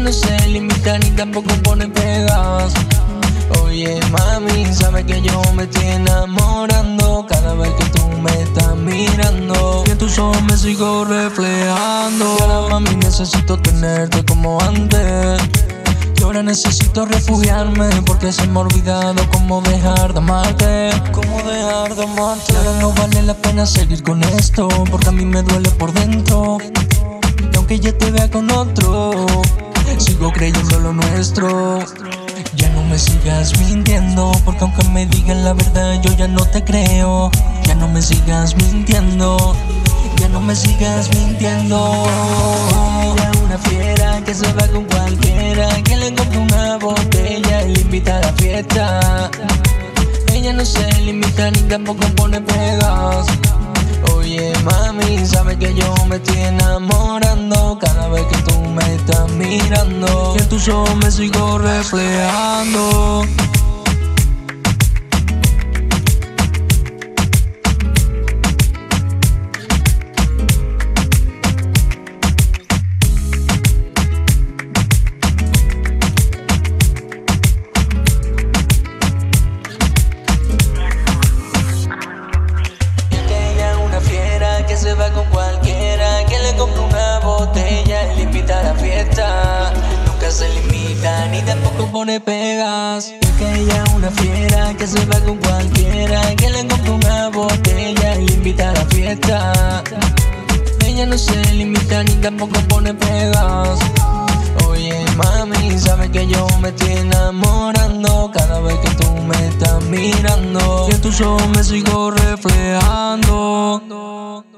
no se limita ni tampoco pone pegas. Oye mami, sabes que yo me estoy enamorando cada vez que tú me estás mirando, y en tus ojos me sigo reflejando. Y ahora mami necesito tenerte como antes, y ahora necesito refugiarme porque se me ha olvidado cómo dejar de amarte. Cómo dejar de amarte. Y ahora no vale la pena seguir con esto, porque a mí me duele por dentro. Y aunque ya te vea con otro, sigo creyendo en lo nuestro. Ya no me sigas mintiendo, porque aunque me digan la verdad yo ya no te creo. Ya no me sigas mintiendo, ya no me sigas mintiendo. Ella es una fiera que se va con cualquiera, que le compra una botella y le invita a la fiesta. Ella no se limita ni tampoco pone pegas. Oye mami, sabes que yo me estoy enamorando cada vez que tú me estás mirando, y en tus ojos me sigo reflejando. Se va con cualquiera, que le compra una botella y le invita a la fiesta. Nunca se limita ni tampoco pone pegas. Es que ella es una fiera que se va con cualquiera, que le compra una botella y le invita a la fiesta. Ella no se limita ni tampoco pone pegas. Oye mami, sabes que yo me estoy enamorando cada vez que tú me estás mirando, y en tus ojos me sigo reflejando.